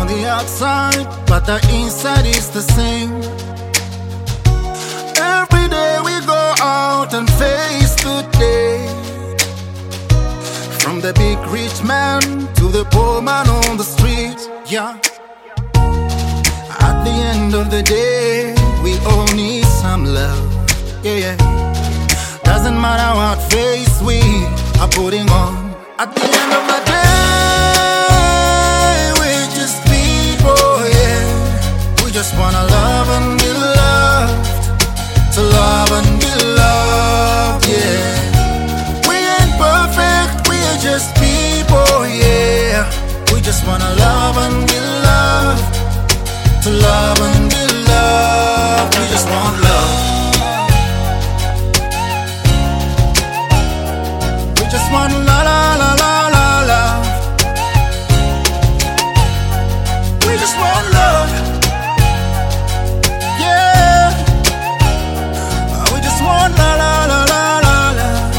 the outside, but the inside is the same. Every day we go out and face the day. From the big rich man to the poor man on the street, yeah. At the end of the day, we all need some love, yeah, yeah. Doesn't matter what face we are putting on. At the end of the day, we're just people, yeah. We just wanna love and be loved, to love and be loved, yeah. We ain't perfect, we're just people, yeah. We just wanna love and be loved, to love and be loved. We just want love. We just want la la la la la love. We just want love. Yeah. We just want la la la la la love.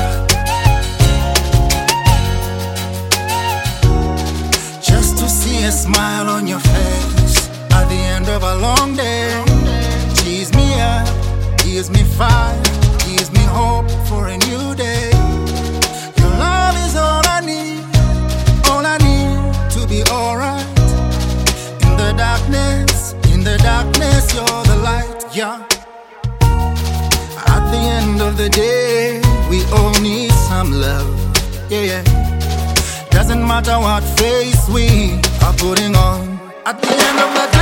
Just to see a smile on your face at the end of a long day. Cheers me up, gives me fire, gives me hope for a new day. Your love is all I need to be alright. In the darkness, you're the light, yeah. At the end of the day, we all need some love, yeah, yeah. Doesn't matter what face we are putting on. At the end of the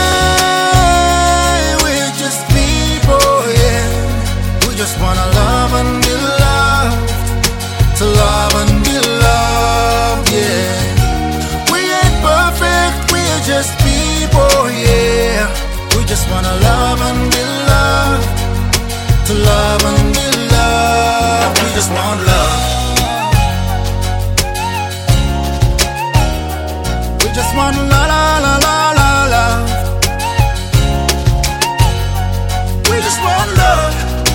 day, we're just people, yeah. We just wanna love and be loved, to love and be loved, yeah. We ain't perfect, we're just people, yeah. We just wanna love and be loved, to love and be loved. We just want love. We just want la la la la la love. We just want love.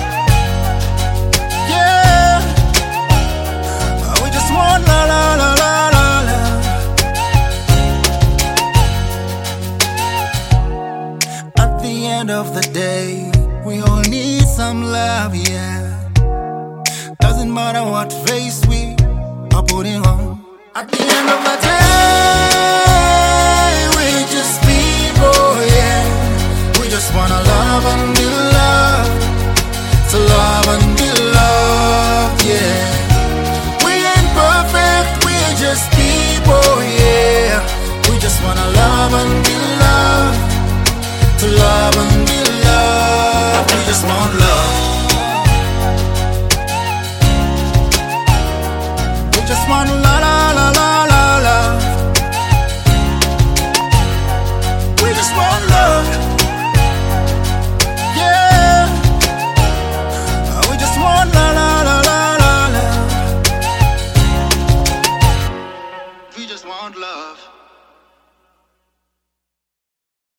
Yeah. We just want la la la la la love. At the end of the day, we all need some love, yeah. Doesn't matter what face we are putting on. At the end of the day,